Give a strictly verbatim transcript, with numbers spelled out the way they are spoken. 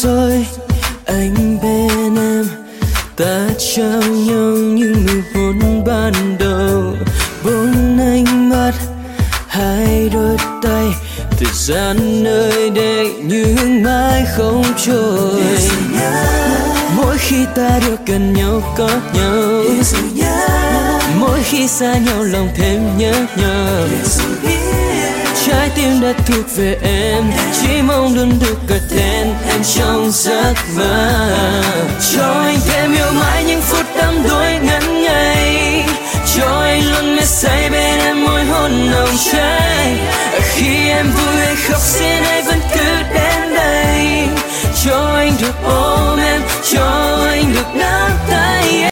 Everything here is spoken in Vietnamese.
rồi anh bên em, ta trao nhau những nụ hôn ban đầu. Bốn ánh mắt, hai đôi tay, thời gian nơi đây như hướng mãi không trôi. Mỗi khi ta được gần nhau có nhau, mỗi khi xa nhau lòng thêm nhớ nhớ. Trái tim đã thuộc về em, chỉ mong luôn được gần tên em trong giấc mơ. Cho anh thêm yêu mãi những phút đắm đuối ngắn ngây, cho anh say bên em môi hôn nồng cháy. Khi em vui hay khóc xin